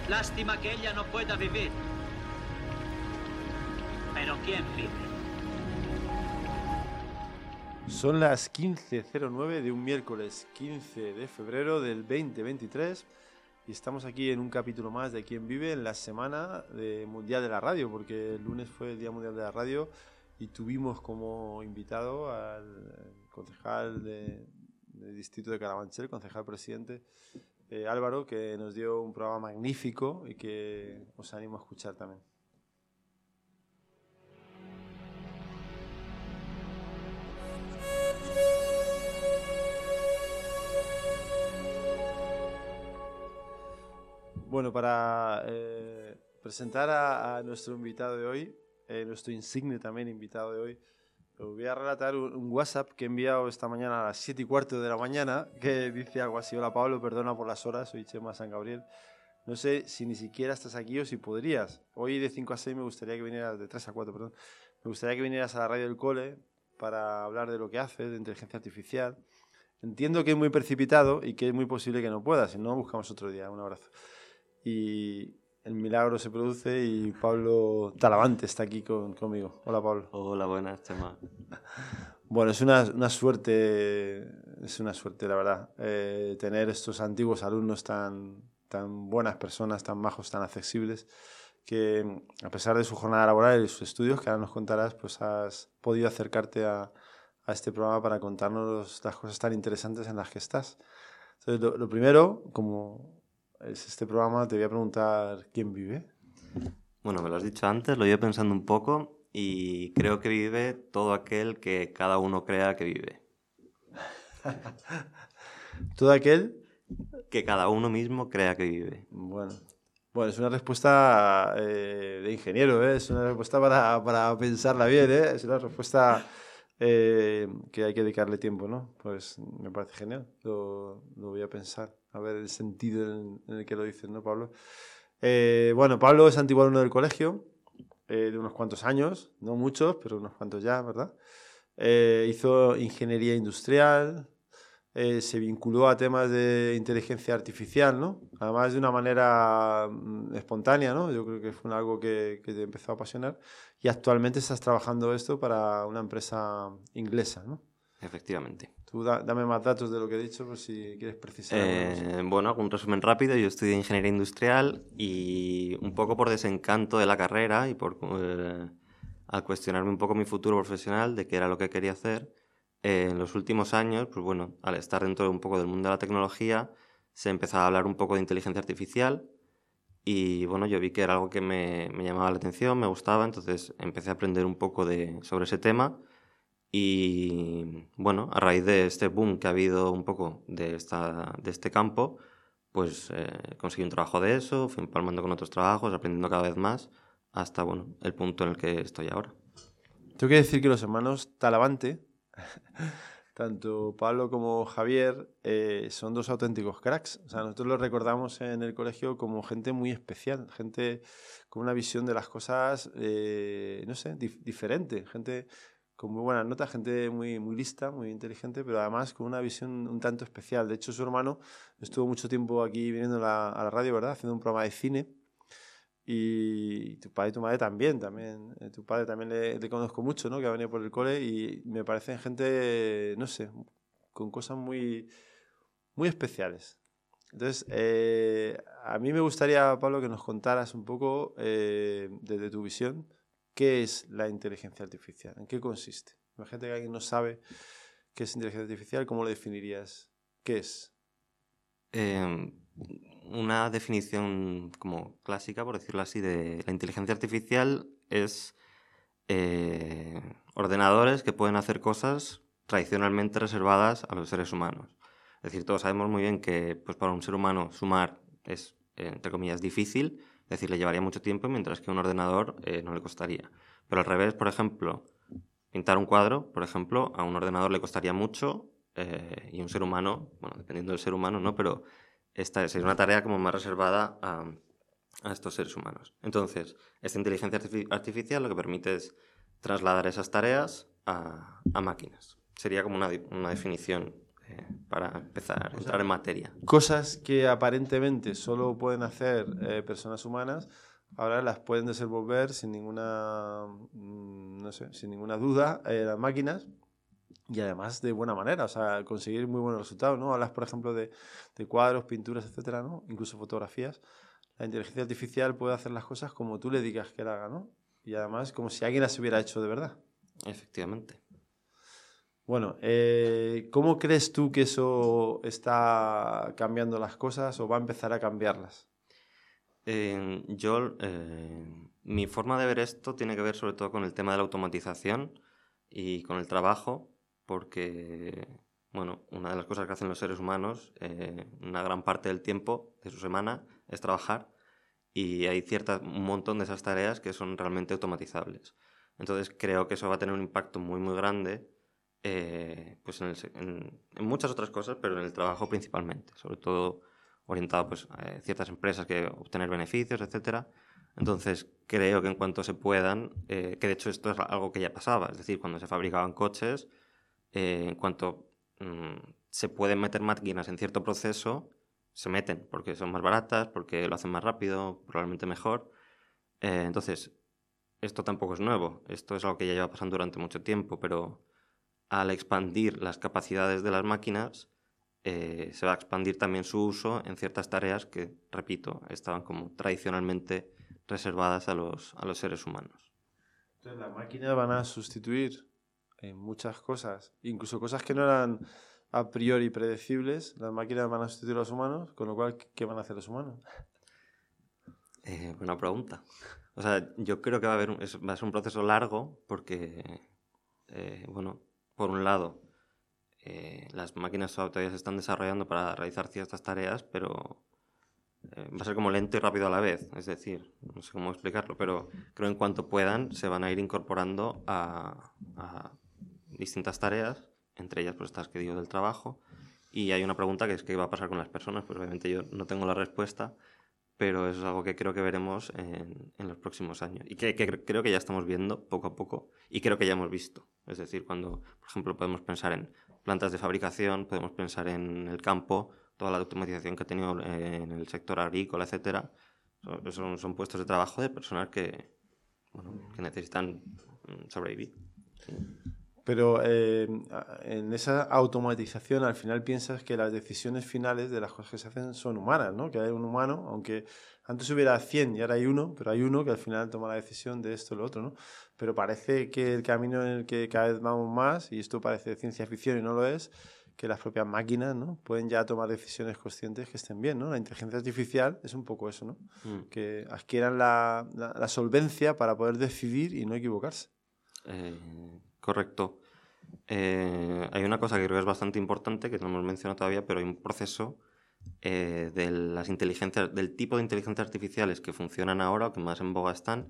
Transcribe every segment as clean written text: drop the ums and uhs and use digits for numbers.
Lástima que ella no pueda vivir. Pero ¿quién vive? Son las 15:09 de un miércoles 15 de febrero del 2023 y estamos aquí en un capítulo más de Quién Vive en la semana mundial de la radio, porque el lunes fue el Día Mundial de la Radio y tuvimos como invitado al concejal del distrito de Carabanchel, concejal presidente Álvaro, que nos dio un programa magnífico y que os animo a escuchar también. Bueno, para presentar a nuestro invitado de hoy, nuestro insigne también invitado de hoy, os voy a relatar un WhatsApp que he enviado esta mañana a las 7:15 de la mañana, que dice algo así: hola Pablo, perdona por las horas, soy Chema San Gabriel. No sé si ni siquiera estás aquí o si podrías. Hoy de 5 a 6 me gustaría que vinieras, de 3 a 4, perdón, me gustaría que vinieras a la radio del cole para hablar de lo que haces, de inteligencia artificial. Entiendo que es muy precipitado y que es muy posible que no puedas, si no buscamos otro día. Un abrazo. Y el milagro se produce y Pablo Talavante está aquí conmigo. Hola, Pablo. Hola, buenas, Chema. Bueno, es una suerte, la verdad, tener estos antiguos alumnos tan buenas personas, tan majos, tan accesibles, que a pesar de su jornada laboral y sus estudios, que ahora nos contarás, pues has podido acercarte a este programa para contarnos las cosas tan interesantes en las que estás. Entonces, lo primero, como es este programa, te voy a preguntar: ¿quién vive? Bueno, me lo has dicho antes, lo iba pensando un poco y creo que vive todo aquel que cada uno crea que vive. ¿Todo aquel? Que cada uno mismo crea que vive. Bueno, es una respuesta de ingeniero, ¿eh? Es una respuesta para pensarla bien, ¿eh? Es una respuesta que hay que dedicarle tiempo, ¿no? Pues me parece genial, lo voy a pensar, a ver el sentido en el que lo dices, ¿no, Pablo? Bueno, Pablo es antiguo alumno del colegio, de unos cuantos años, no muchos, pero unos cuantos ya, ¿verdad? Hizo ingeniería industrial, se vinculó a temas de inteligencia artificial, ¿no? Además de una manera espontánea, ¿no? Yo creo que fue algo que te empezó a apasionar y actualmente estás trabajando esto para una empresa inglesa, ¿no? Efectivamente. Tú dame más datos de lo que he dicho, por si quieres precisar. Bueno, hago un resumen rápido. Yo estudié ingeniería industrial y un poco por desencanto de la carrera y por al cuestionarme un poco mi futuro profesional, de qué era lo que quería hacer, en los últimos años, pues bueno, al estar dentro de un poco del mundo de la tecnología, se empezaba a hablar un poco de inteligencia artificial y bueno, yo vi que era algo que me llamaba la atención, me gustaba, entonces empecé a aprender un poco sobre ese tema y bueno, a raíz de este boom que ha habido un poco de este campo, pues conseguí un trabajo de eso, fui empalmando con otros trabajos, aprendiendo cada vez más, hasta bueno, el punto en el que estoy ahora. Tengo que decir que los hermanos Talavante, tanto Pablo como Javier, son dos auténticos cracks. O sea, nosotros los recordamos en el colegio como gente muy especial, gente con una visión de las cosas, no sé, diferente, gente con muy buenas notas, gente muy, muy lista, muy inteligente, pero además con una visión un tanto especial. De hecho, su hermano estuvo mucho tiempo aquí viniendo a la radio, ¿verdad?, haciendo un programa de cine. Y tu padre y tu madre también. Tu padre también le conozco mucho, ¿no? Que ha venido por el cole y me parecen gente, no sé, con cosas muy, muy especiales. Entonces, a mí me gustaría, Pablo, que nos contaras un poco, desde tu visión, qué es la inteligencia artificial, en qué consiste. Imagínate que alguien no sabe qué es inteligencia artificial, ¿cómo lo definirías? ¿Qué es? Una definición como clásica, por decirlo así, de la inteligencia artificial es ordenadores que pueden hacer cosas tradicionalmente reservadas a los seres humanos. Es decir, todos sabemos muy bien que pues, para un ser humano sumar es, entre comillas, difícil, es decir, le llevaría mucho tiempo, mientras que a un ordenador no le costaría. Pero al revés, por ejemplo, pintar un cuadro, por ejemplo, a un ordenador le costaría mucho y un ser humano, bueno, dependiendo del ser humano, ¿no? Pero esta sería una tarea como más reservada a estos seres humanos. Entonces, esta inteligencia artificial lo que permite es trasladar esas tareas a máquinas. Sería como una definición para empezar a entrar en materia. Cosas que aparentemente solo pueden hacer personas humanas, ahora las pueden desenvolver sin ninguna, no sé, sin ninguna duda las máquinas, y además de buena manera, o sea, conseguir muy buenos resultados, ¿no? Hablas, por ejemplo, de cuadros, pinturas, etcétera, ¿no? Incluso fotografías. La inteligencia artificial puede hacer las cosas como tú le digas que la haga, ¿no? Y además como si alguien las hubiera hecho de verdad. Efectivamente. Bueno, ¿cómo crees tú que eso está cambiando las cosas o va a empezar a cambiarlas? Mi forma de ver esto tiene que ver sobre todo con el tema de la automatización y con el trabajo, porque, bueno, una de las cosas que hacen los seres humanos, una gran parte del tiempo de su semana es trabajar, y hay un montón de esas tareas que son realmente automatizables. Entonces creo que eso va a tener un impacto muy, muy grande, pues en muchas otras cosas, pero en el trabajo principalmente, sobre todo orientado pues, a ciertas empresas que obtener beneficios, etcétera. Entonces creo que en cuanto se puedan, que de hecho esto es algo que ya pasaba, es decir, cuando se fabricaban coches, en cuanto se pueden meter máquinas en cierto proceso, se meten, porque son más baratas, porque lo hacen más rápido, probablemente mejor. Entonces, esto tampoco es nuevo, esto es algo que ya lleva pasando durante mucho tiempo, pero al expandir las capacidades de las máquinas, se va a expandir también su uso en ciertas tareas que, repito, estaban como tradicionalmente reservadas a los seres humanos. Entonces, las máquinas van a sustituir en muchas cosas, incluso cosas que no eran a priori predecibles, las máquinas van a sustituir a los humanos, con lo cual, ¿qué van a hacer los humanos? Buena pregunta. O sea, yo creo que va a ser un proceso largo porque, bueno, por un lado, las máquinas todavía se están desarrollando para realizar ciertas tareas, pero va a ser como lento y rápido a la vez. Es decir, no sé cómo explicarlo, pero creo que en cuanto puedan se van a ir incorporando a distintas tareas, entre ellas pues estas que digo del trabajo. Y hay una pregunta que es qué va a pasar con las personas, pues obviamente yo no tengo la respuesta, pero eso es algo que creo que veremos en los próximos años y que creo que ya estamos viendo poco a poco y creo que ya hemos visto. Es decir, cuando, por ejemplo, podemos pensar en plantas de fabricación, podemos pensar en el campo, toda la automatización que ha tenido en el sector agrícola, etcétera. Son puestos de trabajo de personas que, bueno, que necesitan sobrevivir. Sí. Pero en esa automatización al final piensas que las decisiones finales de las cosas que se hacen son humanas, ¿no? Que hay un humano, aunque antes hubiera 100 y ahora hay uno, pero hay uno que al final toma la decisión de esto o lo otro, ¿no? Pero parece que el camino en el que cada vez vamos más, y esto parece ciencia ficción y no lo es, que las propias máquinas, ¿no? Pueden ya tomar decisiones conscientes que estén bien, ¿no? La inteligencia artificial es un poco eso, ¿no? Que adquieran la solvencia para poder decidir y no equivocarse. Correcto. Hay una cosa que creo que es bastante importante, que no hemos mencionado todavía, pero hay un proceso de las inteligencias, del tipo de inteligencias artificiales que funcionan ahora, o que más en boga están.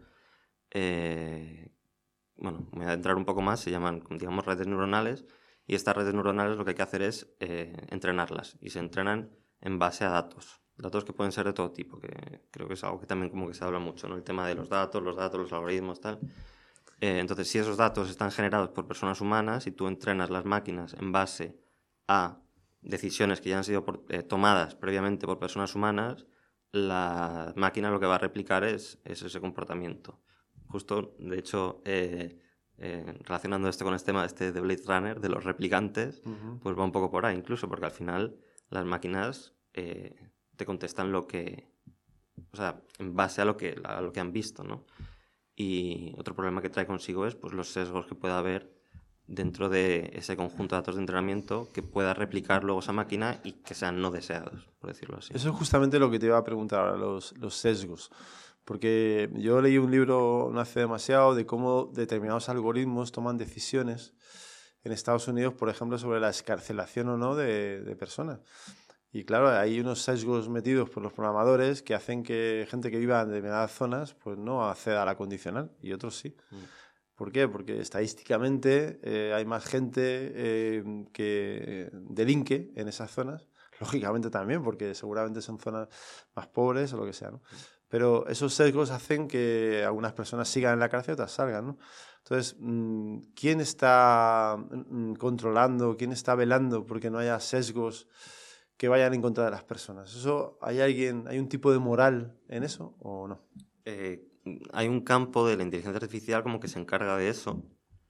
Bueno, me voy a entrar un poco más, se llaman, digamos, redes neuronales, y estas redes neuronales lo que hay que hacer es entrenarlas, y se entrenan en base a datos que pueden ser de todo tipo, que creo que es algo que también como que se habla mucho, ¿no? El tema de los datos, los algoritmos, tal. Entonces, si esos datos están generados por personas humanas y tú entrenas las máquinas en base a decisiones que ya han sido tomadas previamente por personas humanas, la máquina lo que va a replicar es ese comportamiento. Justo, de hecho, relacionando esto con este tema de Blade Runner, de los replicantes, pues va un poco por ahí incluso, porque al final las máquinas te contestan lo que... O sea, en base a lo que han visto, ¿no? Y otro problema que trae consigo es pues, los sesgos que pueda haber dentro de ese conjunto de datos de entrenamiento que pueda replicar luego esa máquina y que sean no deseados, por decirlo así. Eso es justamente lo que te iba a preguntar ahora, los sesgos. Porque yo leí un libro no hace demasiado de cómo determinados algoritmos toman decisiones en Estados Unidos, por ejemplo, sobre la excarcelación o no de personas. Y claro, hay unos sesgos metidos por los programadores que hacen que gente que viva en determinadas zonas pues no acceda a la condicional y otros sí. ¿Por qué? Porque estadísticamente hay más gente que delinque en esas zonas. Lógicamente también, porque seguramente son zonas más pobres o lo que sea, ¿no? pero esos sesgos hacen que algunas personas sigan en la cárcel y otras salgan, ¿no? Entonces, ¿quién está controlando, quién está velando porque no haya sesgos que vayan en contra de las personas? ¿Eso, hay un tipo de moral en eso o no? Hay un campo de la inteligencia artificial como que se encarga de eso,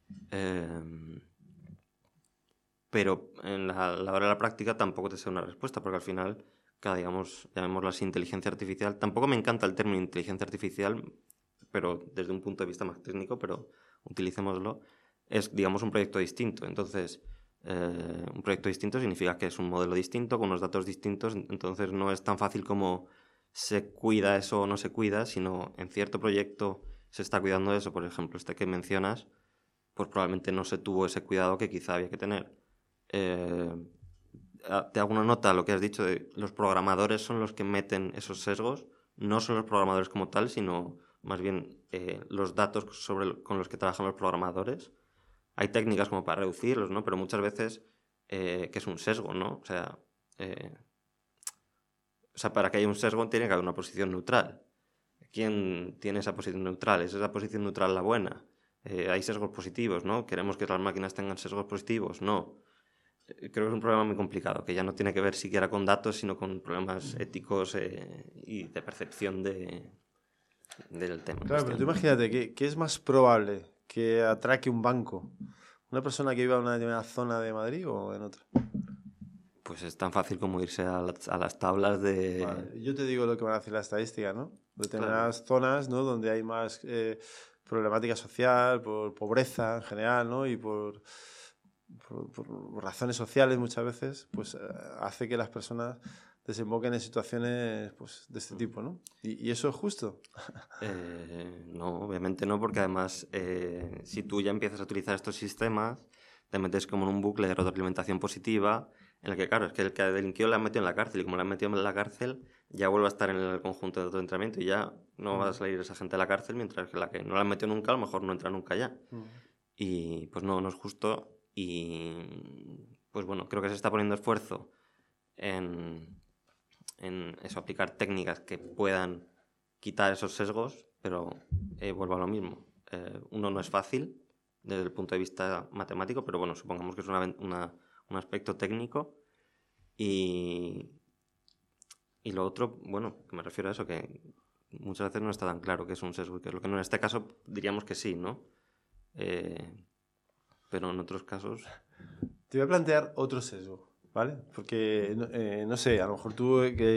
pero en la hora de la práctica tampoco te sé una respuesta, porque al final, digamos, llamémoslo así, inteligencia artificial, tampoco me encanta el término inteligencia artificial, pero desde un punto de vista más técnico, pero utilicémoslo, es, digamos, un proyecto distinto. Entonces, un proyecto distinto significa que es un modelo distinto, con unos datos distintos, entonces no es tan fácil como se cuida eso o no se cuida, sino en cierto proyecto se está cuidando de eso. Por ejemplo, este que mencionas, pues probablemente no se tuvo ese cuidado que quizá había que tener. Te hago una nota a lo que has dicho de los programadores son los que meten esos sesgos, no son los programadores como tal, sino más bien los datos con los que trabajan los programadores. Hay técnicas como para reducirlos, ¿no? Pero muchas veces que es un sesgo, ¿no? O sea, para que haya un sesgo tiene que haber una posición neutral. ¿Quién tiene esa posición neutral? ¿Es esa posición neutral la buena? Hay sesgos positivos, ¿no? ¿Queremos que las máquinas tengan sesgos positivos? No. Creo que es un problema muy complicado, que ya no tiene que ver siquiera con datos, sino con problemas éticos y de percepción del tema. Claro, pero tú imagínate, ¿qué es más probable que atraque un banco? ¿Una persona que viva en una determinada zona de Madrid o en otra? Pues es tan fácil como irse a las tablas de... Vale, yo te digo lo que van a hacer las estadísticas, ¿no? Determinadas zonas, ¿no? Donde hay más problemática social, por pobreza en general, ¿no? Y por razones sociales muchas veces, pues hace que las personas desemboquen en situaciones pues, de este tipo, ¿no? ¿Y eso es justo? No, obviamente no, porque además si tú ya empiezas a utilizar estos sistemas, te metes como en un bucle de retroalimentación positiva en el que, claro, es que el que delinquió la han metido en la cárcel y como la han metido en la cárcel ya vuelve a estar en el conjunto de entrenamiento y ya no va a salir esa gente de la cárcel, mientras que la que no la han metido nunca a lo mejor no entra nunca ya. Y pues no es justo y pues bueno, creo que se está poniendo esfuerzo en eso, aplicar técnicas que puedan quitar esos sesgos, pero vuelvo a lo mismo. Uno no es fácil desde el punto de vista matemático, pero bueno, supongamos que es un aspecto técnico y lo otro, bueno, que me refiero a eso, que muchas veces no está tan claro que es un sesgo y que es lo que no. En este caso diríamos que sí, ¿no? Pero en otros casos... Te voy a plantear otro sesgo, ¿vale? Porque, no sé, a lo mejor tú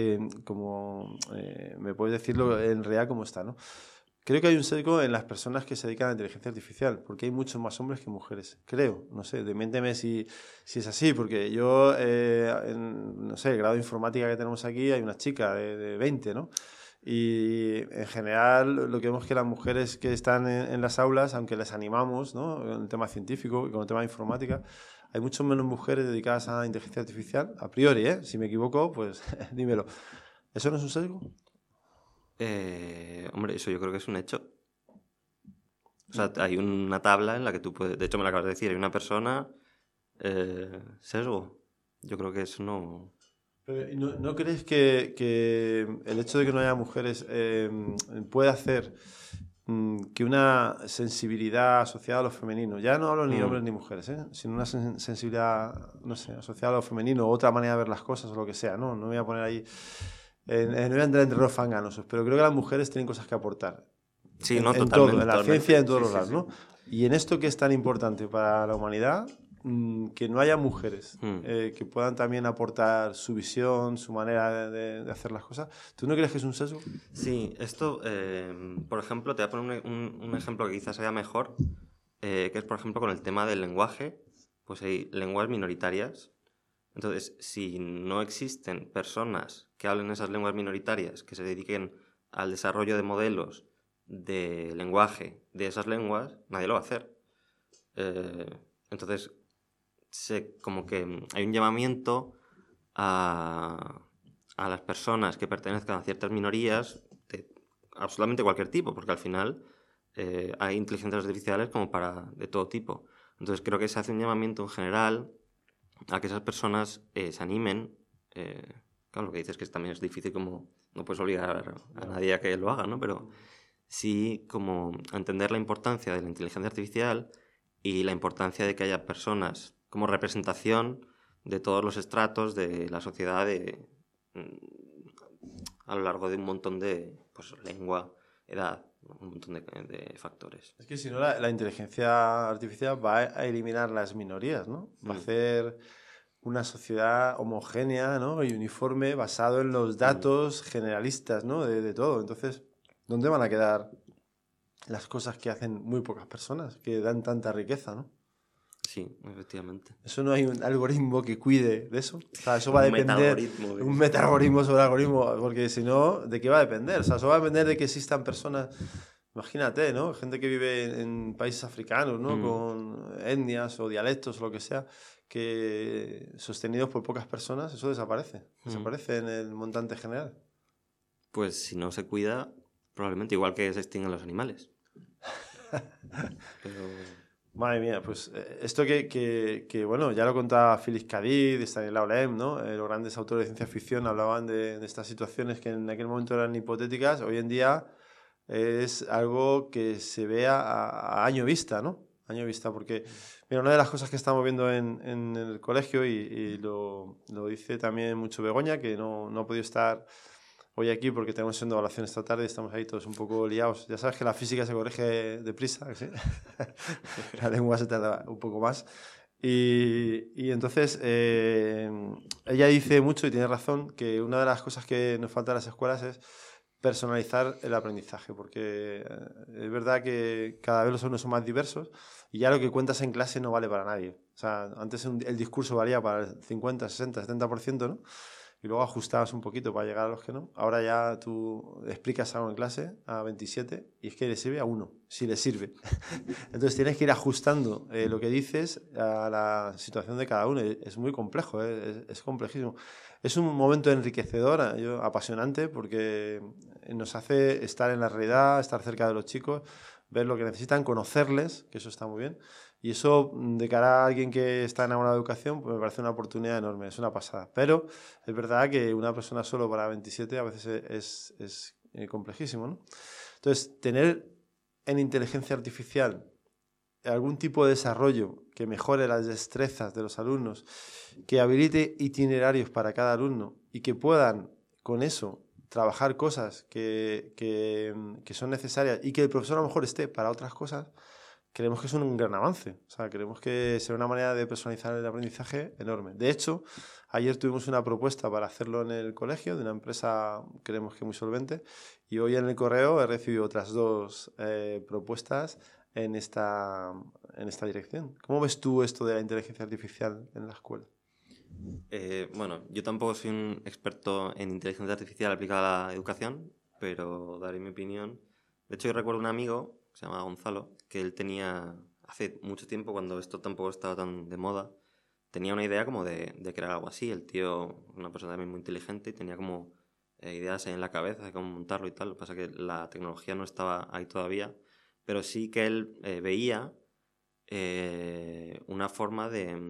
me puedes decirlo en realidad cómo está, ¿no? Creo que hay un sesgo en las personas que se dedican a la inteligencia artificial, porque hay muchos más hombres que mujeres. Creo, no sé, deménteme si es así, porque yo, no sé, el grado de informática que tenemos aquí, hay una chica de 20, ¿no? Y en general lo que vemos es que las mujeres que están en las aulas, aunque les animamos, ¿no? En el tema científico y con el tema de informática, hay mucho menos mujeres dedicadas a la inteligencia artificial, a priori, ¿eh? Si me equivoco, pues dímelo. ¿Eso no es un sesgo? Hombre, eso yo creo que es un hecho. O sea, hay una tabla en la que tú puedes... De hecho, me lo acabas de decir, hay una persona... sesgo. Yo creo que eso no... Pero ¿no crees que el hecho de que no haya mujeres puede hacer que una sensibilidad asociada a lo femenino, ya no hablo ni hombres ni mujeres, sino una sensibilidad, no sé, asociada a lo femenino, otra manera de ver las cosas o lo que sea, no me voy a poner ahí, no voy a entrar entre los fanganosos, pero creo que las mujeres tienen cosas que aportar. Sí, no, en totalmente. todo, en la ciencia y en todos los lados, sí. ¿no? Y en esto que es tan importante para la humanidad, que no haya mujeres que puedan también aportar su visión, su manera de hacer las cosas. ¿Tú no crees que es un sesgo? Sí, esto, por ejemplo, te voy a poner un ejemplo que quizás sea mejor, que es, por ejemplo, con el tema del lenguaje. Pues hay lenguas minoritarias. Entonces, si no existen personas que hablen esas lenguas minoritarias, que se dediquen al desarrollo de modelos de lenguaje de esas lenguas, nadie lo va a hacer. Entonces, como que hay un llamamiento a las personas que pertenezcan a ciertas minorías de absolutamente cualquier tipo, porque al final hay inteligencias artificiales como de todo tipo. Entonces creo que se hace un llamamiento en general a que esas personas se animen, que claro, lo que dices es que también es difícil, como no puedes obligar a nadie a que lo haga, ¿no? Pero sí como a entender la importancia de la inteligencia artificial y la importancia de que haya personas como representación de todos los estratos de la sociedad a lo largo de un montón de, pues, lengua, edad, ¿no? Un montón de factores. Es que si no, la inteligencia artificial va a eliminar las minorías, ¿no? Va a hacer una sociedad homogénea, ¿no? Y uniforme, basado en los datos generalistas, ¿no? De todo. Entonces, ¿dónde van a quedar las cosas que hacen muy pocas personas, que dan tanta riqueza, ¿no? Sí, efectivamente. Eso no hay un algoritmo que cuide de eso. O sea, eso va a depender. Meta-algoritmo. Un meta-algoritmo sobre algoritmo, porque si no, ¿de qué va a depender? O sea, eso va a depender de que existan personas. Imagínate, ¿no? Gente que vive en países africanos, ¿no? Con etnias o dialectos o lo que sea, que sostenidos por pocas personas, eso desaparece. Desaparece en el montante general. Pues si no se cuida, probablemente igual que se extinguen los animales. Pero... Madre mía, pues esto bueno, ya lo contaba Félix Cadiz, Stanislaw Lem, ¿no? Los grandes autores de ciencia ficción hablaban de estas situaciones que en aquel momento eran hipotéticas. Hoy en día es algo que se ve a año vista, ¿no? Año vista, porque mira, una de las cosas que estamos viendo en el colegio, y lo dice también mucho Begoña, que no ha podido estar hoy aquí porque tenemos haciendo evaluación esta tarde y estamos ahí todos un poco liados. Ya sabes que la física se corrige deprisa, ¿sí? La lengua se tarda un poco más. Y entonces ella dice mucho, y tiene razón, que una de las cosas que nos falta en las escuelas es personalizar el aprendizaje, porque es verdad que cada vez los alumnos son más diversos y ya lo que cuentas en clase no vale para nadie. O sea, antes el discurso valía para el 50, 60, 70%, ¿no? Y luego ajustabas un poquito para llegar a los que no. Ahora ya tú explicas algo en clase a 27 y es que le sirve a uno, si le sirve. Entonces tienes que ir ajustando lo que dices a la situación de cada uno. Es muy complejo, es complejísimo. Es un momento enriquecedor, apasionante, porque nos hace estar en la realidad, estar cerca de los chicos, ver lo que necesitan, conocerles, que eso está muy bien. Y eso, de cara a alguien que está enamorado de educación, pues me parece una oportunidad enorme, es una pasada. Pero es verdad que una persona solo para 27 a veces es complejísimo, ¿no? Entonces, tener en inteligencia artificial algún tipo de desarrollo que mejore las destrezas de los alumnos, que habilite itinerarios para cada alumno y que puedan, con eso, trabajar cosas que son necesarias y que el profesor a lo mejor esté para otras cosas, creemos que es un gran avance. O sea, creemos que será una manera de personalizar el aprendizaje enorme. De hecho, ayer tuvimos una propuesta para hacerlo en el colegio de una empresa, creemos que muy solvente, y hoy en el correo he recibido otras 2 propuestas en esta dirección. ¿Cómo ves tú esto de la inteligencia artificial en la escuela? Bueno, yo tampoco soy un experto en inteligencia artificial aplicada a la educación, pero daré mi opinión. De hecho, yo recuerdo un amigo, que se llama Gonzalo, que él tenía, hace mucho tiempo, cuando esto tampoco estaba tan de moda, tenía una idea como de crear algo así. El tío, una persona también muy inteligente, y tenía como ideas ahí en la cabeza de cómo montarlo y tal. Lo que pasa es que la tecnología no estaba ahí todavía, pero sí que él veía una forma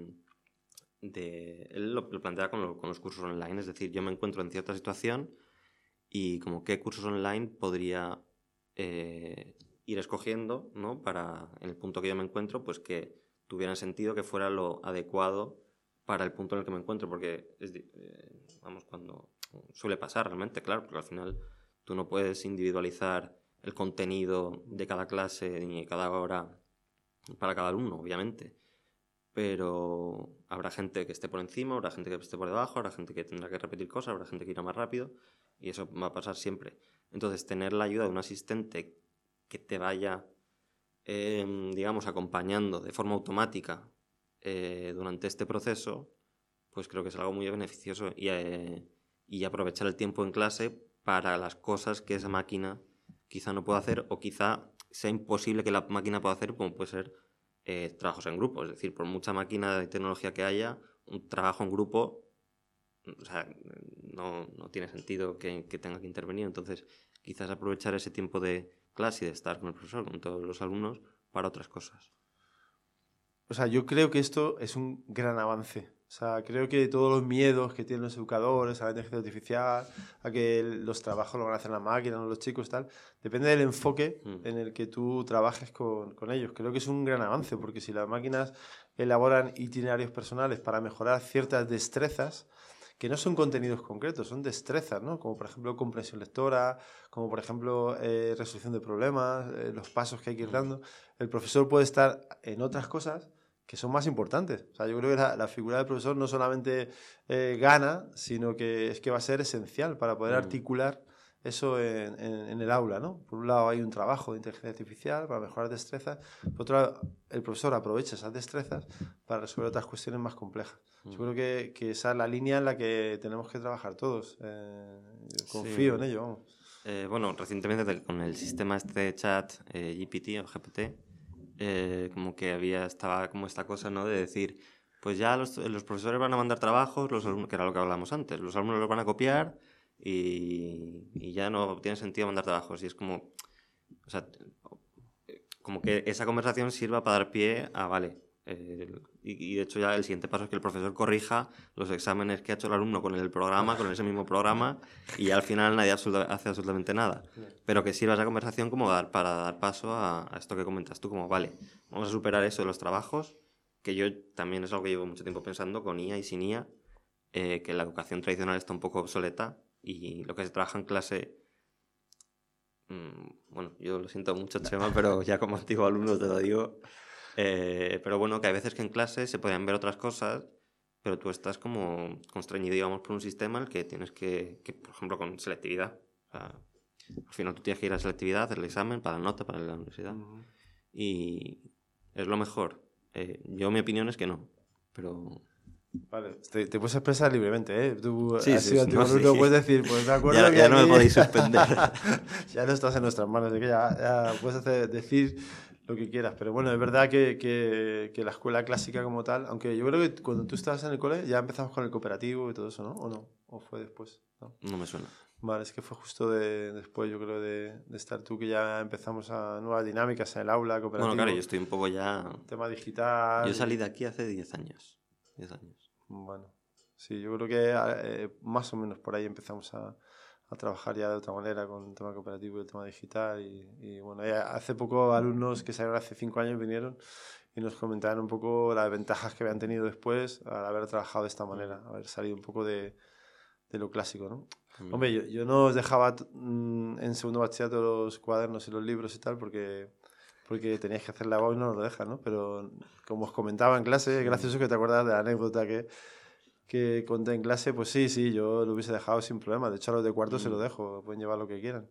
él lo plantea con los cursos online, es decir, yo me encuentro en cierta situación y como qué cursos online podría ir escogiendo, ¿no? Para, en el punto que yo me encuentro, pues que tuvieran sentido, que fuera lo adecuado para el punto en el que me encuentro, porque vamos, cuando suele pasar realmente, claro, porque al final tú no puedes individualizar el contenido de cada clase ni de cada hora para cada alumno, obviamente. Pero habrá gente que esté por encima, habrá gente que esté por debajo, habrá gente que tendrá que repetir cosas, habrá gente que irá más rápido y eso va a pasar siempre. Entonces, tener la ayuda de un asistente que te vaya, digamos, acompañando de forma automática durante este proceso, pues creo que es algo muy beneficioso y aprovechar el tiempo en clase para las cosas que esa máquina quizá no pueda hacer o quizá sea imposible que la máquina pueda hacer, como puede ser trabajos en grupo. Es decir, por mucha máquina de tecnología que haya, un trabajo en grupo, o sea, no tiene sentido que tenga que intervenir. Entonces, quizás aprovechar ese tiempo de clase y de estar con el profesor, con todos los alumnos, para otras cosas. O sea, yo creo que esto es un gran avance O sea, creo que todos los miedos que tienen los educadores a la inteligencia artificial, a que los trabajos lo van a hacer la máquina, no los chicos, tal, depende del enfoque en el que tú trabajes con ellos. Creo que es un gran avance, porque si las máquinas elaboran itinerarios personales para mejorar ciertas destrezas, que no son contenidos concretos, son destrezas, ¿no? Como por ejemplo comprensión lectora, como por ejemplo resolución de problemas, los pasos que hay que ir dando. El profesor puede estar en otras cosas que son más importantes. O sea, yo creo que la figura del profesor no solamente gana, sino que es que va a ser esencial para poder articular eso en el aula, ¿no? Por un lado hay un trabajo de inteligencia artificial para mejorar destrezas, por otro lado el profesor aprovecha esas destrezas para resolver otras cuestiones más complejas. Yo creo que esa es la línea en la que tenemos que trabajar todos. Yo confío en ello, vamos. Bueno, recientemente con el sistema este chat GPT o GPT, como que estaba como esta cosa, ¿no? De decir, pues ya los profesores van a mandar trabajos, los alumnos, que era lo que hablábamos antes, los alumnos los van a copiar y ya no tiene sentido mandar trabajos. Y es como, o sea, como que esa conversación sirva para dar pie a, vale, y de hecho ya el siguiente paso es que el profesor corrija los exámenes que ha hecho el alumno con el programa, con ese mismo programa, y al final nadie hace absolutamente nada. Pero que sirva esa conversación como para dar paso a esto que comentas tú, como vale, vamos a superar eso de los trabajos, que yo también es algo que llevo mucho tiempo pensando con IA y sin IA, que la educación tradicional está un poco obsoleta y lo que se trabaja en clase... bueno, yo lo siento mucho, Chema, pero ya como antiguo alumno te lo digo... pero bueno, que hay veces que en clase se podían ver otras cosas, pero tú estás como constreñido, digamos, por un sistema en el que tienes que por ejemplo, con selectividad. O sea, al final tú tienes que ir a selectividad, hacer el examen para la nota, para la universidad. Y es lo mejor. Mi opinión es que no, pero... Vale, te puedes expresar libremente, ¿eh? Tú sí, has sido antiguo alumno, puedes decir, pues de acuerdo ya, que ya no aquí... me podéis suspender. Ya no estás en nuestras manos, así que ya puedes decir lo que quieras. Pero bueno, es verdad que la escuela clásica como tal, aunque yo creo que cuando tú estabas en el cole ya empezamos con el cooperativo y todo eso, ¿no? ¿O no? ¿O fue después? No me suena. Vale, es que fue justo después, yo creo, de estar tú, que ya empezamos a nuevas dinámicas en el aula, cooperativo. Bueno, claro, yo estoy un poco ya... Tema digital... Yo salí de aquí hace 10 años. 10 años. Bueno, sí, yo creo que más o menos por ahí empezamos a trabajar ya de otra manera con el tema cooperativo y el tema digital. Y bueno, hace poco alumnos que salieron hace 5 años vinieron y nos comentaron un poco las ventajas que habían tenido después al haber trabajado de esta manera, haber salido un poco de lo clásico, ¿no? Hombre, yo no os dejaba en segundo bachillerato los cuadernos y los libros y tal porque teníais que hacer la voz y no nos lo dejan, ¿no? Pero como os comentaba en clase, gracioso que te acuerdas de la anécdota que conté en clase, pues sí, yo lo hubiese dejado sin problema. De hecho, a los de cuarto se lo dejo, pueden llevar lo que quieran.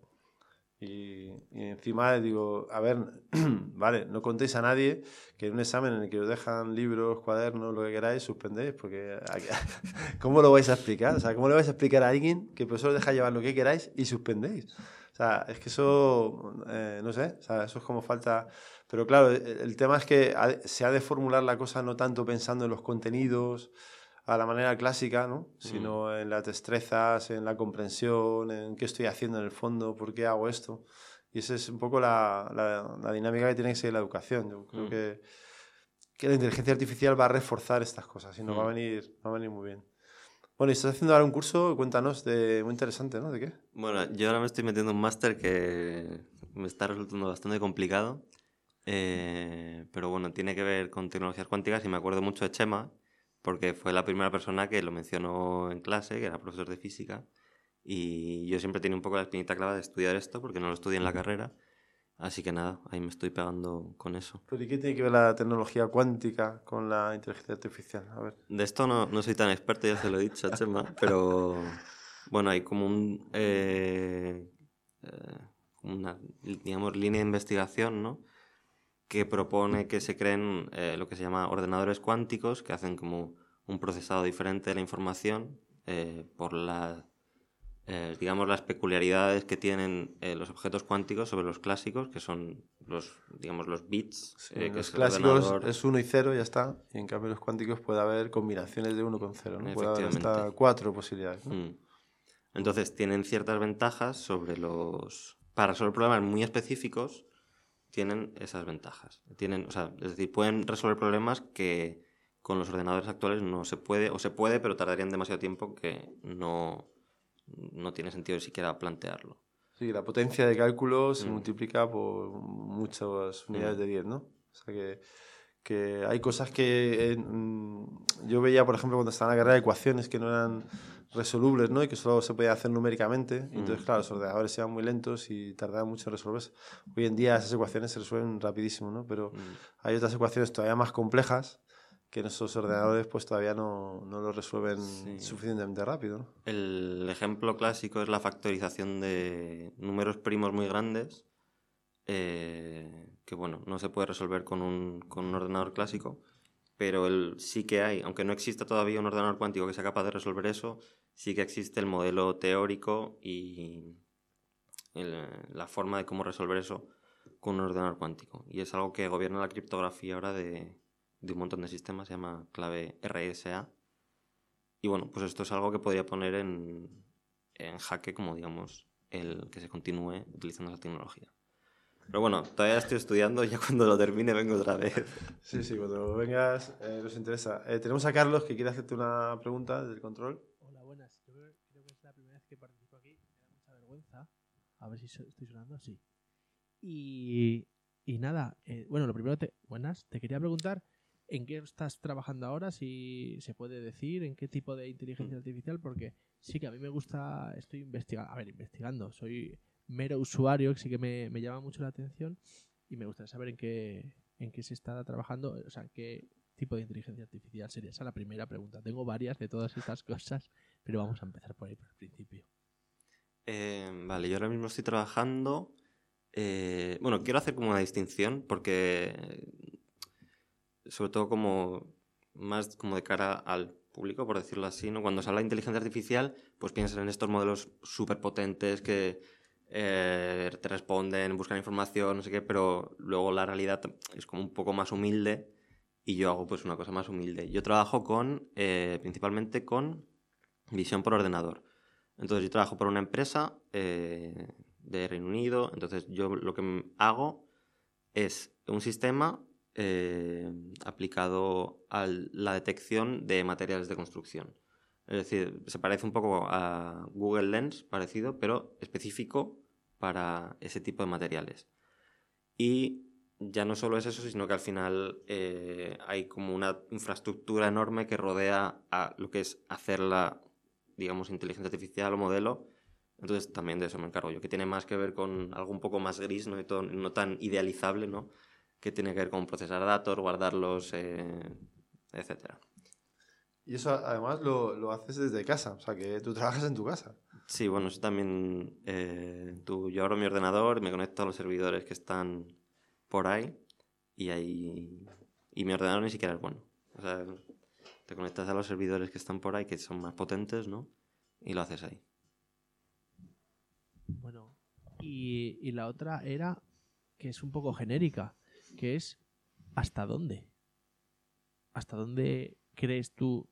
Y encima les digo, a ver, vale, no contéis a nadie que en un examen en el que os dejan libros, cuadernos, lo que queráis, suspendéis, porque ¿cómo lo vais a explicar? O sea, ¿cómo le vais a explicar a alguien que el profesor os deja llevar lo que queráis y suspendéis? O sea, es que eso, no sé, o sea, eso es como falta... Pero claro, el tema es que se ha de formular la cosa no tanto pensando en los contenidos a la manera clásica, ¿no? Sino en las destrezas, en la comprensión, en qué estoy haciendo en el fondo, por qué hago esto. Y esa es un poco la dinámica que tiene que seguir la educación. Yo creo que la inteligencia artificial va a reforzar estas cosas y nos va a venir muy bien. Bueno, y estás haciendo ahora un curso, cuéntanos, muy interesante, ¿no? ¿De qué? Bueno, yo ahora me estoy metiendo en un máster que me está resultando bastante complicado, pero bueno, tiene que ver con tecnologías cuánticas y me acuerdo mucho de Chema, porque fue la primera persona que lo mencionó en clase, que era profesor de física, y yo siempre tenía un poco la espinita clavada de estudiar esto, porque no lo estudié en la carrera, así que nada, ahí me estoy pegando con eso. ¿Pero y qué tiene que ver la tecnología cuántica con la inteligencia artificial? A ver. De esto no soy tan experto, ya se lo he dicho a Chema, pero bueno, hay como una, digamos, línea de investigación, ¿no?, que propone que se creen lo que se llama ordenadores cuánticos, que hacen como un procesado diferente de la información por digamos, las peculiaridades que tienen los objetos cuánticos sobre los clásicos, que son digamos, los bits. Sí, que los es el clásicos ordenador. es 1 y 0, ya está. Y en cambio los cuánticos puede haber combinaciones de 1 con 0, ¿no? Puede haber hasta 4 posibilidades, ¿no? Entonces tienen ciertas ventajas sobre para resolver problemas muy específicos. Tienen esas ventajas. O sea, es decir, pueden resolver problemas con los ordenadores actuales no se puede, o se puede, pero tardarían demasiado tiempo que no tiene sentido siquiera plantearlo. Sí, la potencia de cálculo se multiplica por muchas unidades de 10, ¿no? O sea que hay cosas que yo veía, por ejemplo, cuando estaba en la carrera de ecuaciones que no eran resolubles, ¿no? Y que solo se podía hacer numéricamente. Y entonces, claro, los ordenadores iban muy lentos y tardaban mucho en resolverse. Hoy en día esas ecuaciones se resuelven rapidísimo, ¿no? Pero hay otras ecuaciones todavía más complejas que nuestros ordenadores pues todavía no lo resuelven suficientemente rápido, ¿no? El ejemplo clásico es la factorización de números primos muy grandes, que bueno, no se puede resolver con un ordenador clásico, pero sí que hay, aunque no exista todavía un ordenador cuántico que sea capaz de resolver eso, sí que existe el modelo teórico y la forma de cómo resolver eso con un ordenador cuántico. Y es algo que gobierna la criptografía ahora de un montón de sistemas, se llama clave RSA. Y bueno, pues esto es algo que podría poner en jaque, como digamos, el que se continúe utilizando esa tecnología. Pero bueno, todavía estoy estudiando, ya cuando lo termine vengo otra vez. Sí, cuando vengas nos interesa. Tenemos a Carlos que quiere hacerte una pregunta del control. Hola, buenas. Yo creo que es la primera vez que participo aquí. Me da mucha vergüenza. A ver si estoy sonando. Sí. Y nada, bueno, lo primero, buenas. Te quería preguntar en qué estás trabajando ahora, si se puede decir, en qué tipo de inteligencia artificial, porque sí que a mí me gusta, estoy investigando. Soy mero usuario, que sí que me llama mucho la atención y me gustaría saber en qué se está trabajando, o sea, qué tipo de inteligencia artificial sería. Esa es la primera pregunta. Tengo varias de todas estas cosas, pero vamos a empezar por ahí, por el principio. Vale, yo ahora mismo estoy trabajando... bueno, quiero hacer como una distinción porque, sobre todo como más como de cara al público, por decirlo así, ¿no? Cuando se habla de inteligencia artificial, pues piensan en estos modelos súper potentes que te responden, buscan información, no sé qué, pero luego la realidad es como un poco más humilde y yo hago pues una cosa más humilde. Yo trabajo principalmente con visión por ordenador. Entonces yo trabajo por una empresa de Reino Unido, entonces yo lo que hago es un sistema aplicado a la detección de materiales de construcción. Es decir, se parece un poco a Google Lens, parecido, pero específico para ese tipo de materiales. Y ya no solo es eso, sino que al final hay como una infraestructura enorme que rodea a lo que es hacer la, digamos, inteligencia artificial o modelo. Entonces también de eso me encargo yo, que tiene más que ver con algo un poco más gris, ¿no? No tan idealizable, ¿no? Que tiene que ver con procesar datos, guardarlos, etcétera. Y eso además lo haces desde casa, o sea que tú trabajas en tu casa. Sí, bueno, eso también... yo abro mi ordenador, me conecto a los servidores que están por ahí y mi ordenador ni siquiera es bueno. O sea, te conectas a los servidores que están por ahí, que son más potentes, ¿no? Y lo haces ahí. Bueno, y la otra era, que es un poco genérica, que es ¿hasta dónde? ¿Hasta dónde crees tú,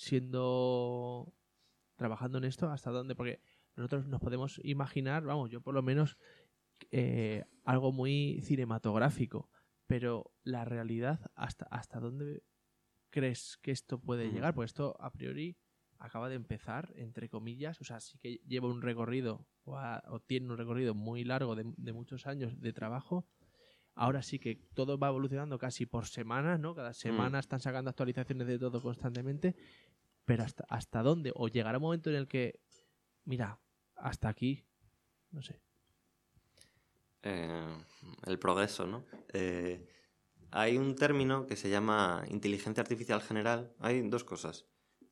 trabajando en esto, hasta dónde? Porque nosotros nos podemos imaginar, vamos, yo por lo menos, algo muy cinematográfico, pero la realidad, ¿hasta dónde crees que esto puede llegar? Pues esto, a priori, acaba de empezar, entre comillas, o sea, sí que lleva un recorrido o tiene un recorrido muy largo de muchos años de trabajo. Ahora sí que todo va evolucionando casi por semana, ¿no? Cada semana están sacando actualizaciones de todo constantemente, pero ¿hasta dónde? O llegará un momento en el que, mira, hasta aquí, no sé. El progreso, ¿no? Hay un término que se llama inteligencia artificial general. Hay dos cosas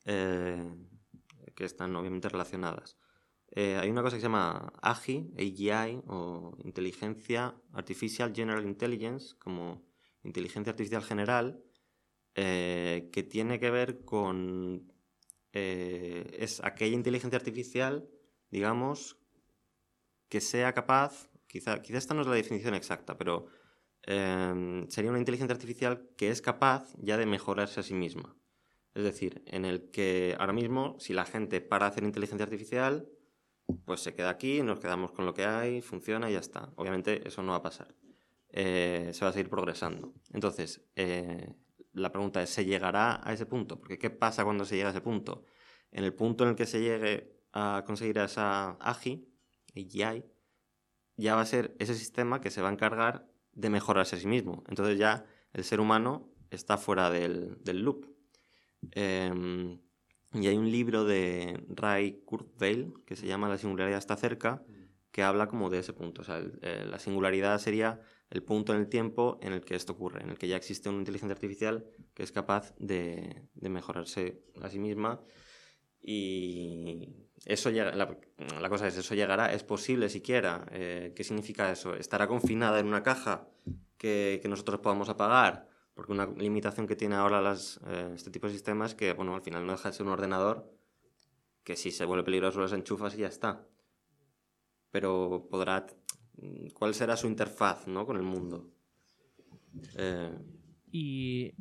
que están obviamente relacionadas. Hay una cosa que se llama AGI, o Inteligencia Artificial General Intelligence, como inteligencia artificial general, que tiene que ver con... es aquella inteligencia artificial, digamos, que sea capaz... Quizá esta no es la definición exacta, pero sería una inteligencia artificial que es capaz ya de mejorarse a sí misma. Es decir, en el que ahora mismo, si la gente para hacer inteligencia artificial, pues se queda aquí, nos quedamos con lo que hay, funciona y ya está. Obviamente eso no va a pasar. Se va a seguir progresando. Entonces, la pregunta es, ¿se llegará a ese punto? Porque ¿qué pasa cuando se llega a ese punto? En el punto en el que se llegue a conseguir esa AGI, ya va a ser ese sistema que se va a encargar de mejorarse a sí mismo. Entonces ya el ser humano está fuera del loop. Y hay un libro de Ray Kurzweil que se llama La singularidad está cerca, que habla como de ese punto. O sea, la singularidad sería el punto en el tiempo en el que esto ocurre, en el que ya existe una inteligencia artificial que es capaz de mejorarse a sí misma. Y eso llega, la cosa es, ¿eso llegará? ¿Es posible siquiera? ¿Qué significa eso? ¿Estará confinada en una caja que nosotros podamos apagar? Porque una limitación que tiene ahora este tipo de sistemas es que, bueno, al final no deja de ser un ordenador que si se vuelve peligroso los enchufas y ya está. Pero ¿cuál será su interfaz, ¿no?, con el mundo? Y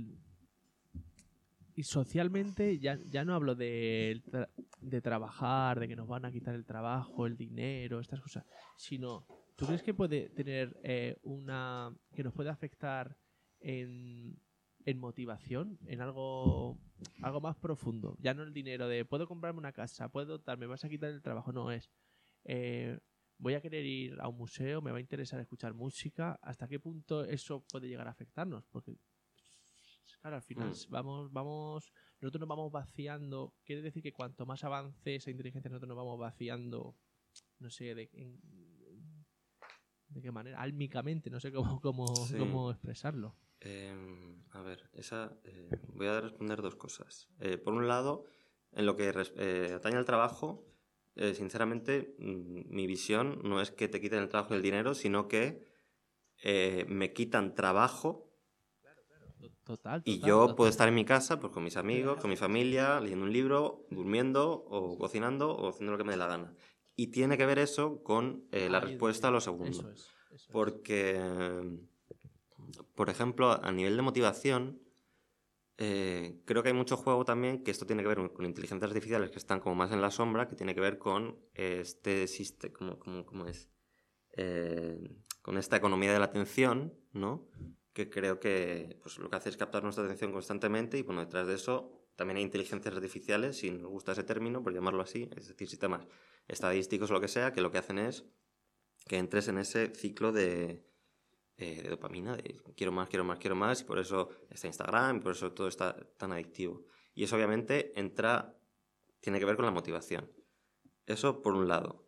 socialmente ya no hablo de trabajar, de que nos van a quitar el trabajo, el dinero, estas cosas, sino, ¿tú crees que puede tener que nos puede afectar en motivación, en algo más profundo? Ya no el dinero de puedo comprarme una casa, me vas a quitar el trabajo, no es voy a querer ir a un museo, me va a interesar escuchar música. ¿Hasta qué punto eso puede llegar a afectarnos? Porque claro, al final nosotros nos vamos vaciando. Quiere decir que cuanto más avance esa inteligencia, nosotros nos vamos vaciando, no sé de qué manera, álmicamente, no sé cómo expresarlo. A ver, voy a responder dos cosas. Por un lado, en lo que atañe al trabajo, sinceramente, mi visión no es que te quiten el trabajo y el dinero, sino que me quitan trabajo. Total, y yo puedo estar en mi casa pues, con mis amigos, con mi familia, leyendo un libro, durmiendo o cocinando o haciendo lo que me dé la gana. Y tiene que ver eso con la respuesta a lo segundo. Eso es. Porque, por ejemplo, a nivel de motivación, creo que hay mucho juego también que esto tiene que ver con inteligencias artificiales que están como más en la sombra, que tiene que ver con este sistema, ¿cómo es? Con esta economía de la atención, ¿no? Que creo que pues, lo que hace es captar nuestra atención constantemente y bueno, detrás de eso también hay inteligencias artificiales, si nos gusta ese término, por llamarlo así, es decir, sistemas estadísticos o lo que sea, que lo que hacen es que entres en ese ciclo de dopamina, de quiero más, y por eso está Instagram, y por eso todo está tan adictivo. Y eso obviamente tiene que ver con la motivación. Eso por un lado.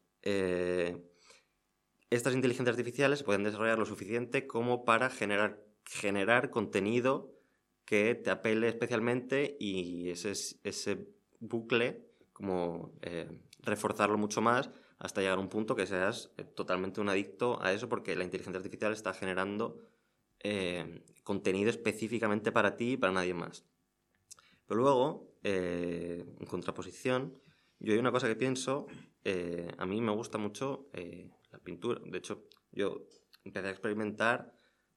Estas inteligencias artificiales se pueden desarrollar lo suficiente como para generar contenido que te apele especialmente y ese bucle, como reforzarlo mucho más hasta llegar a un punto que seas totalmente un adicto a eso porque la inteligencia artificial está generando contenido específicamente para ti y para nadie más. Pero luego, en contraposición, yo hay una cosa que pienso, a mí me gusta mucho la pintura. De hecho, yo empecé a experimentar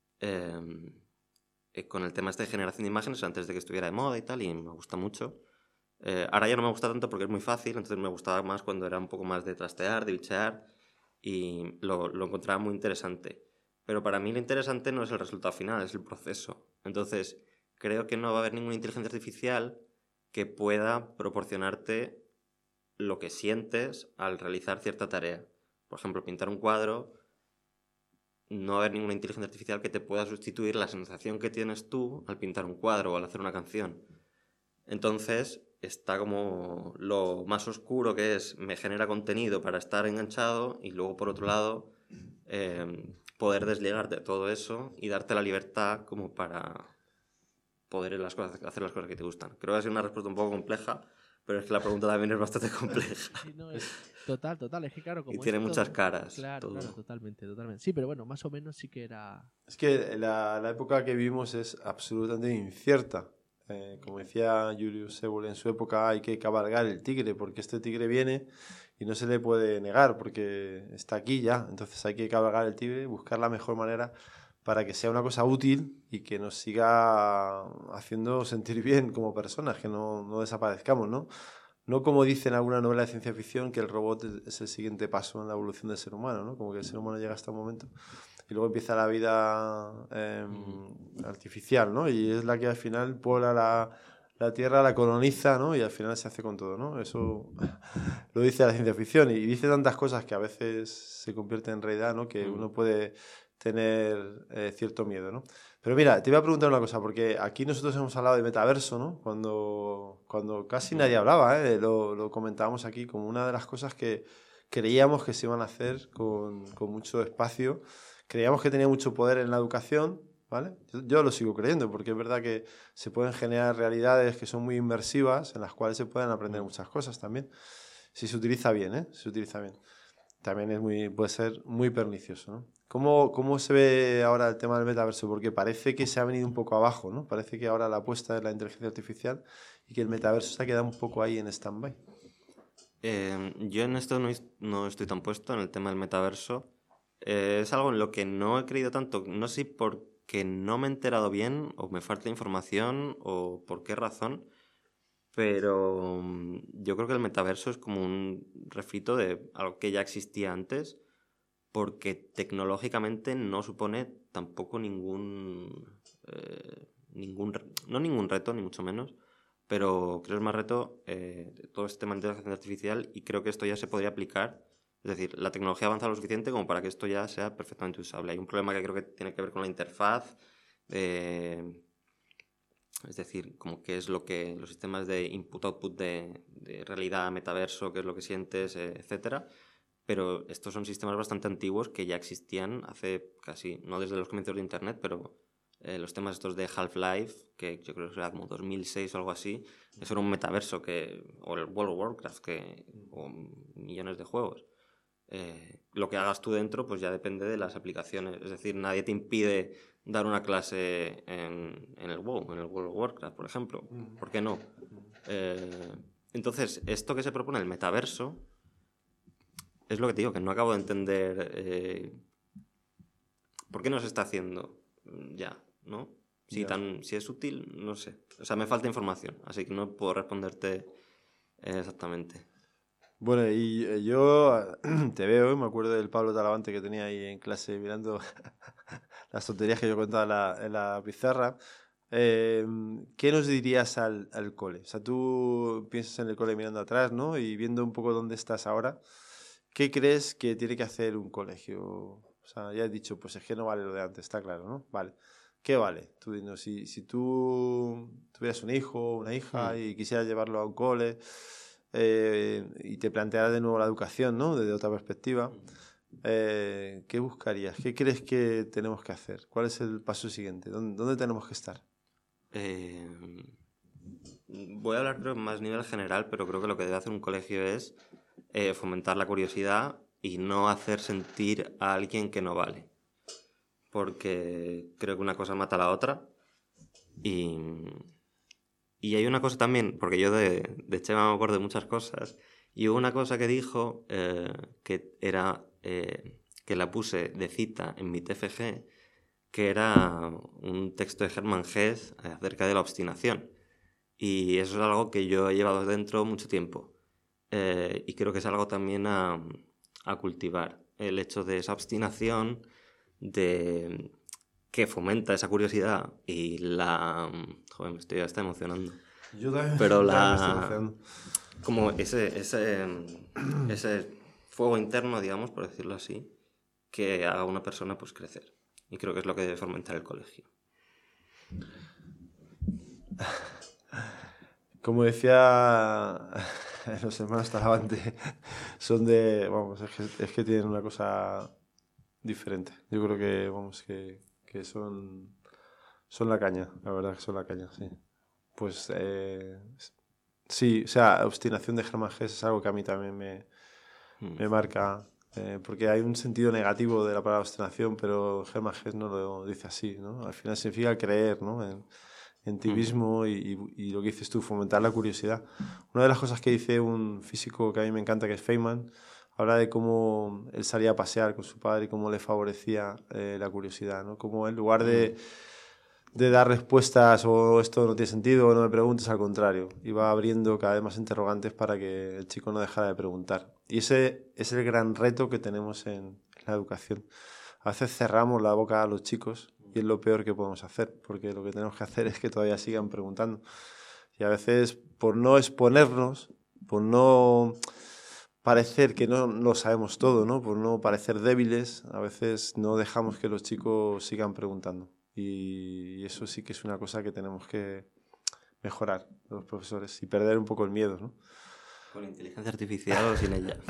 con el tema de generación de imágenes antes de que estuviera de moda y tal, y me gusta mucho. Ahora ya no me gusta tanto porque es muy fácil, entonces me gustaba más cuando era un poco más de trastear, de bichear, y lo encontraba muy interesante. Pero para mí lo interesante no es el resultado final, es el proceso. Entonces, creo que no va a haber ninguna inteligencia artificial que pueda proporcionarte lo que sientes al realizar cierta tarea. Por ejemplo, pintar un cuadro, no va a haber ninguna inteligencia artificial que te pueda sustituir la sensación que tienes tú al pintar un cuadro o al hacer una canción. Entonces, está como lo más oscuro que es, me genera contenido para estar enganchado y luego, por otro lado, poder desligarte de todo eso y darte la libertad como para poder hacer las cosas que te gustan. Creo que ha sido una respuesta un poco compleja, pero es que la pregunta también es bastante compleja. Sí, no, total, es que claro, como y tiene muchas caras. Claro, totalmente. Sí, pero bueno, más o menos sí que era... Es que la época que vivimos es absolutamente incierta. Como decía Julius Sewell, en su época hay que cabalgar el tigre, porque este tigre viene y no se le puede negar, porque está aquí ya. Entonces hay que cabalgar el tigre, buscar la mejor manera para que sea una cosa útil y que nos siga haciendo sentir bien como personas, que no desaparezcamos, ¿no? No como dice en alguna novela de ciencia ficción que el robot es el siguiente paso en la evolución del ser humano, ¿no? Como que el ser humano llega hasta un momento. Y y luego empieza la vida artificial, ¿no? Y es la que al final pobla la Tierra, la coloniza, ¿no? Y al final se hace con todo, ¿no? Eso lo dice la ciencia ficción y dice tantas cosas que a veces se convierten en realidad, ¿no? Que uno puede tener cierto miedo, ¿no? Pero mira, te iba a preguntar una cosa, porque aquí nosotros hemos hablado de metaverso, ¿no? Cuando casi nadie hablaba, lo comentábamos aquí como una de las cosas que creíamos que se iban a hacer con mucho espacio. Creíamos que tenía mucho poder en la educación, ¿vale? Yo lo sigo creyendo, porque es verdad que se pueden generar realidades que son muy inmersivas, en las cuales se pueden aprender muchas cosas también. Si se utiliza bien, ¿eh? Si se utiliza bien. También puede ser muy pernicioso, ¿no? ¿Cómo se ve ahora el tema del metaverso? Porque parece que se ha venido un poco abajo, ¿no? Parece que ahora la apuesta es la inteligencia artificial y que el metaverso se ha quedado un poco ahí en stand-by. Yo en esto no estoy tan puesto en el tema del metaverso. Es algo en lo que no he creído tanto. No sé si porque no me he enterado bien o me falta información o por qué razón, pero yo creo que el metaverso es como un refrito de algo que ya existía antes, porque tecnológicamente no supone tampoco ningún reto, ni mucho menos, pero creo que es más reto todo este tema de inteligencia artificial, y creo que esto ya se podría aplicar. Es decir, la tecnología avanza lo suficiente como para que esto ya sea perfectamente usable. Hay un problema que creo que tiene que ver con la interfaz, es decir, como qué es lo que los sistemas de input-output de realidad, metaverso, qué es lo que sientes, etcétera. Pero estos son sistemas bastante antiguos que ya existían hace casi, no desde los comienzos de Internet, pero los temas estos de Half-Life, que yo creo que era como 2006 o algo así, eso era un metaverso, o el World of Warcraft, o millones de juegos. Lo que hagas tú dentro pues ya depende de las aplicaciones. Es decir, nadie te impide dar una clase en el WoW, en el World of Warcraft, por ejemplo. ¿Por qué no? Entonces, esto que se propone, el metaverso, es lo que te digo, que no acabo de entender por qué no se está haciendo ya, ¿no? Si es útil, no sé. O sea, me falta información, así que no puedo responderte exactamente. Bueno, y yo te veo, me acuerdo del Pablo Talavante que tenía ahí en clase mirando las tonterías que yo contaba en la pizarra. ¿Qué nos dirías al cole? O sea, tú piensas en el cole mirando atrás, ¿no? Y viendo un poco dónde estás ahora, ¿qué crees que tiene que hacer un colegio? O sea, ya has dicho, pues es que no vale lo de antes, está claro, ¿no? Vale. ¿Qué vale? Tú dinos, si tú tuvieras un hijo o una hija y quisieras llevarlo a un cole y te plantearas de nuevo la educación, ¿no? Desde otra perspectiva, ¿qué buscarías? ¿Qué crees que tenemos que hacer? ¿Cuál es el paso siguiente? ¿Dónde tenemos que estar? Voy a hablar creo más a nivel general, pero creo que lo que debe hacer un colegio es fomentar la curiosidad y no hacer sentir a alguien que no vale. Porque creo que una cosa mata a la otra. Y hay una cosa también, porque yo de Chema me acuerdo de muchas cosas, y hubo una cosa que dijo que era, que la puse de cita en mi TFG, que era un texto de Hermann Hesse acerca de la obstinación. Y eso es algo que yo he llevado dentro mucho tiempo. Y creo que es algo también a cultivar. El hecho de esa obstinación, que fomenta esa curiosidad y la... Joder, me estoy hasta emocionando. Yo también, pero me estoy emocionando. Como ese fuego interno, digamos, por decirlo así, que haga a una persona pues crecer. Y creo que es lo que debe fomentar el colegio. Como decía los hermanos Talavante, son de... Vamos, es que tienen una cosa diferente. Yo creo que, vamos, que son la caña, la verdad que son la caña, sí. Pues sí, o sea, obstinación de Hermann Hesse es algo que a mí también me marca, porque hay un sentido negativo de la palabra obstinación, pero Hermann Hesse no lo dice así, ¿no? Al final significa creer, ¿no? En ti mismo y lo que dices tú, fomentar la curiosidad. Una de las cosas que dice un físico que a mí me encanta, que es Feynman, habla de cómo él salía a pasear con su padre y cómo le favorecía la curiosidad, ¿no? Como en lugar de dar respuestas o esto no tiene sentido o no me preguntes, al contrario, iba abriendo cada vez más interrogantes para que el chico no dejara de preguntar. Y ese es el gran reto que tenemos en la educación. a veces cerramos la boca a los chicos y es lo peor que podemos hacer, porque lo que tenemos que hacer es que todavía sigan preguntando. Y a veces, por no exponernos, por no parecer que no lo sabemos todo, ¿no? Por no parecer débiles, a veces no dejamos que los chicos sigan preguntando. Y eso sí que es una cosa que tenemos que mejorar los profesores y perder un poco el miedo, ¿no? ¿Con inteligencia artificial o sin ella?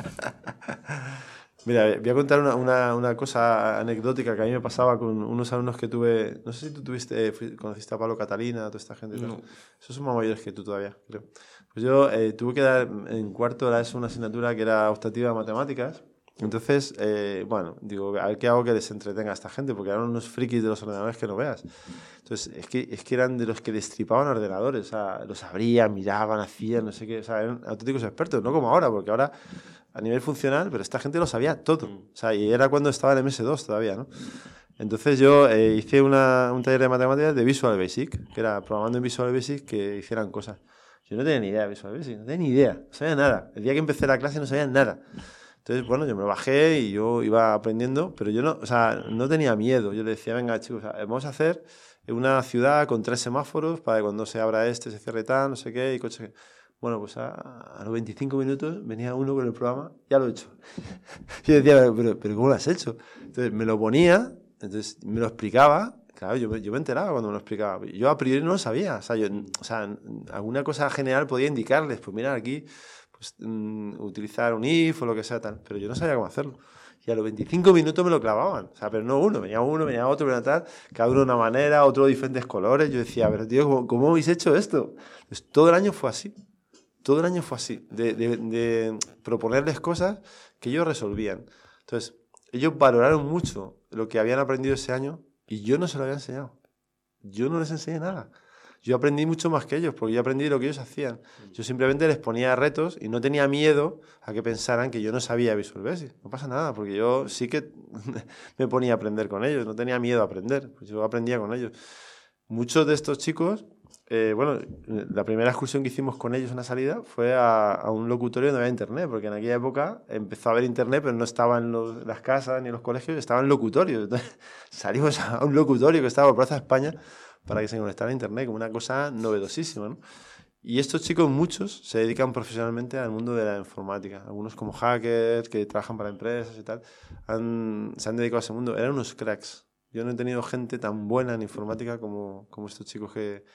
Mira, voy a contar una cosa anecdótica que a mí me pasaba con unos alumnos que tuve. No sé si tú conociste a Pablo Catalina, toda esta gente. No. Esos son más mayores que tú todavía, creo. Pues yo tuve que dar en cuarto de la ESO una asignatura que era optativa de matemáticas. Entonces, bueno, digo, a ver qué hago que les entretenga a esta gente, porque eran unos frikis de los ordenadores que no veas. Entonces, es que eran de los que destripaban ordenadores, o sea, los abrían, miraban, hacían, no sé qué, o sea, eran auténticos expertos, no como ahora, porque ahora a nivel funcional, pero esta gente lo sabía todo, o sea, y era cuando estaba en MS2 todavía, ¿no? Entonces yo hice un taller de matemáticas de Visual Basic, que era programando en Visual Basic que hicieran cosas. Yo no tenía ni idea de Visual Basic, no tenía ni idea, no sabía nada. El día que empecé la clase no sabía nada. Entonces, bueno, yo me lo bajé y yo iba aprendiendo, pero yo no, o sea, no tenía miedo. Yo le decía, venga, chicos, vamos a hacer una ciudad con 3 semáforos para que cuando se abra este, se cierre tal, no sé qué, y coches. Bueno, pues a los 25 minutos venía uno con el programa, ya lo he hecho. Y yo decía, pero ¿cómo lo has hecho? Entonces me lo ponía, entonces me lo explicaba. Claro, yo me enteraba cuando me lo explicaba. Yo a priori no lo sabía. O sea, alguna cosa general podía indicarles, pues mira, aquí pues, utilizar un if o lo que sea tal. Pero yo no sabía cómo hacerlo. Y a los 25 minutos me lo clavaban. O sea, pero no uno, venía otro, venía tal. Cada uno de una manera, otro de diferentes colores. Yo decía, pero tío, ¿cómo habéis hecho esto? Pues todo el año fue así. Todo el año fue así. De proponerles cosas que ellos resolvían. Entonces, ellos valoraron mucho lo que habían aprendido ese año y yo no se lo había enseñado. Yo no les enseñé nada. Yo aprendí mucho más que ellos, porque yo aprendí lo que ellos hacían. Yo simplemente les ponía retos y no tenía miedo a que pensaran que yo no sabía Visual Basic. No pasa nada, porque yo sí que me ponía a aprender con ellos, no tenía miedo a aprender, pues yo aprendía con ellos. Muchos de estos chicos, bueno, la primera excursión que hicimos con ellos en la salida fue a un locutorio donde había internet, porque en aquella época empezó a haber internet, pero no estaba en las casas ni en los colegios, estaba en locutorios. Entonces salimos a un locutorio que estaba por Plaza España para que se conectara a internet, como una cosa novedosísima, ¿no? Y estos chicos, muchos, se dedican profesionalmente al mundo de la informática. Algunos como hackers, que trabajan para empresas y tal, se han dedicado a ese mundo. Eran unos cracks. Yo no he tenido gente tan buena en informática como estos chicos que...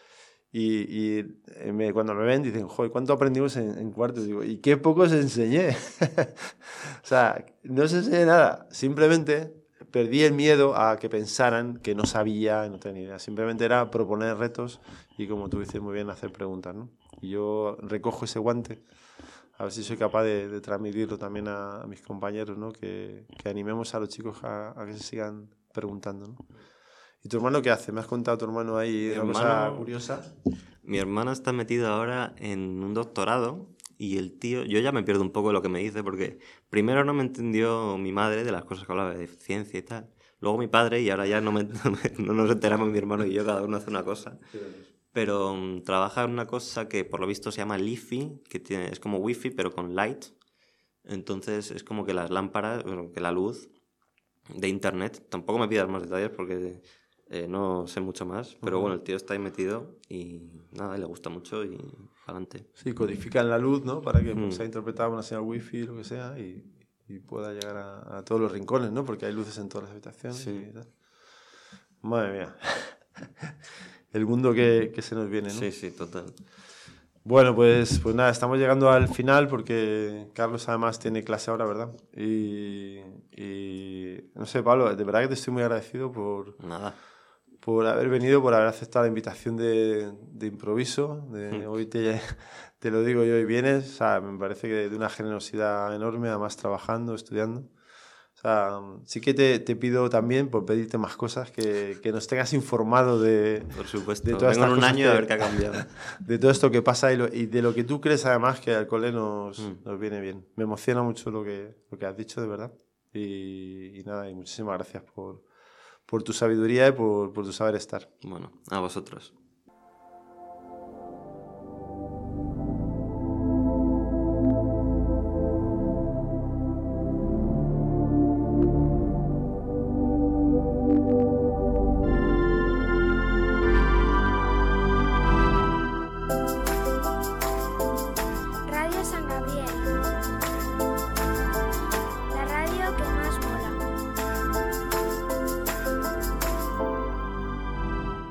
cuando me ven dicen, joder, ¿cuánto aprendimos en cuarto? Digo, ¿y qué poco os enseñé? O sea, no os enseñé nada. Simplemente perdí el miedo a que pensaran que no sabía, no tenía idea. Simplemente era proponer retos y, como tú dices muy bien, hacer preguntas, ¿no? Y yo recojo ese guante, a ver si soy capaz de transmitirlo también a mis compañeros, ¿no? Que animemos a los chicos a que se sigan preguntando, ¿no? ¿Y tu hermano qué hace? Me has contado tu hermano ahí una cosa curiosa. Mi hermano está metido ahora en un doctorado y el tío... Yo ya me pierdo un poco de lo que me dice porque primero no me entendió mi madre de las cosas que hablaba de ciencia y tal. Luego mi padre y ahora ya no nos enteramos mi hermano y yo, cada uno hace una cosa. Pero trabaja en una cosa que por lo visto se llama Li-Fi, que es como Wi-Fi pero con light. Entonces es como que las lámparas, bueno, que la luz de internet... Tampoco me pidas más detalles porque... no sé mucho más, pero bueno, el tío está ahí metido y nada, le gusta mucho y adelante. Sí, codifican la luz, ¿no? Para que sea interpretada una señal wifi, lo que sea, y pueda llegar a todos los rincones, ¿no? Porque hay luces en todas las habitaciones. Sí. Y tal. Madre mía. El mundo que se nos viene, ¿no? Sí, sí, total. Bueno, pues nada, estamos llegando al final porque Carlos además tiene clase ahora, ¿verdad? Y no sé, Pablo, de verdad que te estoy muy agradecido por haber venido, por haber aceptado la invitación de improviso. Hoy te lo digo yo, hoy vienes, o sea, me parece que de una generosidad enorme, además trabajando, estudiando. O sea, sí que te pido también por pedirte más cosas, que nos tengas informado de... Por supuesto, de todas vengo en un estas año a ver qué ha cambiado. De todo esto que pasa y de lo que tú crees además que al cole nos viene bien. Me emociona mucho lo que has dicho, de verdad. Y nada, y muchísimas gracias por tu sabiduría y por tu saber estar. Bueno, a vosotros.